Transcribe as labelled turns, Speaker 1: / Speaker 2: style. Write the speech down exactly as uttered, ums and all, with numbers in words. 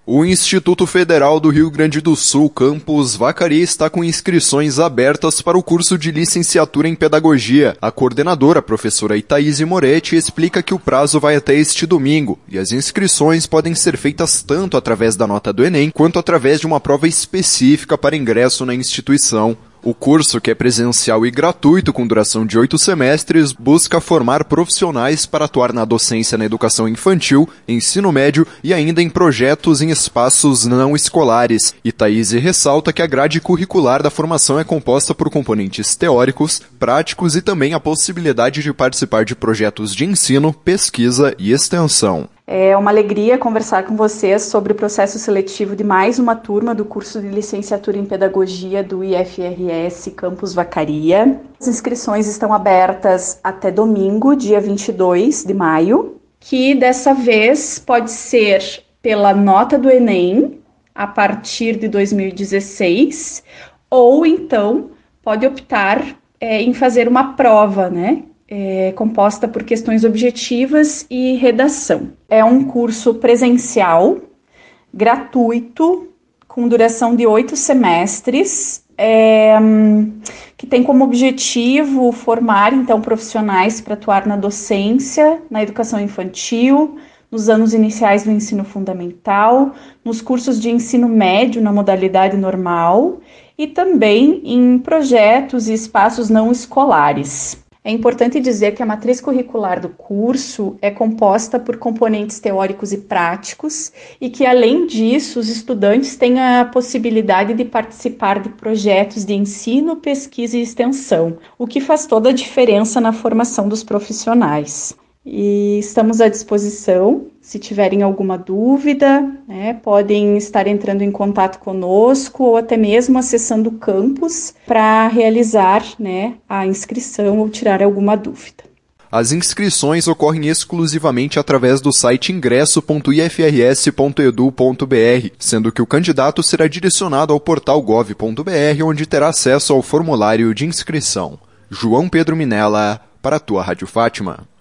Speaker 1: O Instituto Federal do Rio Grande do Sul, campus Vacaria, está com inscrições abertas para o curso de licenciatura em Pedagogia. A coordenadora, a professora Itaíse Moretti, explica que o prazo vai até este domingo e as inscrições podem ser feitas tanto através da nota do Enem quanto através de uma prova específica para ingresso na instituição. O curso, que é presencial e gratuito com duração de oito semestres, busca formar profissionais para atuar na docência na educação infantil, ensino médio e ainda em projetos em espaços não escolares. Itaíse ressalta que a grade curricular da formação é composta por componentes teóricos, práticos e também a possibilidade de participar de projetos de ensino, pesquisa e extensão.
Speaker 2: É uma alegria conversar com vocês sobre o processo seletivo de mais uma turma do curso de licenciatura em Pedagogia do I F R S Campus Vacaria. As inscrições estão abertas até domingo, dia vinte e dois de maio, que dessa vez pode ser pela nota do Enem, a partir de dois mil e dezesseis, ou então pode optar é, em fazer uma prova, né? É composta por questões objetivas e redação. É um curso presencial, gratuito, com duração de oito semestres, é, que tem como objetivo formar, então, profissionais para atuar na docência, na educação infantil, nos anos iniciais do ensino fundamental, nos cursos de ensino médio na modalidade normal e também em projetos e espaços não escolares. É importante dizer que a matriz curricular do curso é composta por componentes teóricos e práticos e que, além disso, os estudantes têm a possibilidade de participar de projetos de ensino, pesquisa e extensão, o que faz toda a diferença na formação dos profissionais. E estamos à disposição, se tiverem alguma dúvida, né, podem estar entrando em contato conosco ou até mesmo acessando o campus para realizar, né, a inscrição ou tirar alguma dúvida.
Speaker 1: As inscrições ocorrem exclusivamente através do site ingresso ponto i f r s ponto e d u ponto b r, sendo que o candidato será direcionado ao portal gov ponto b r, onde terá acesso ao formulário de inscrição. João Pedro Minella, para a tua Rádio Fátima.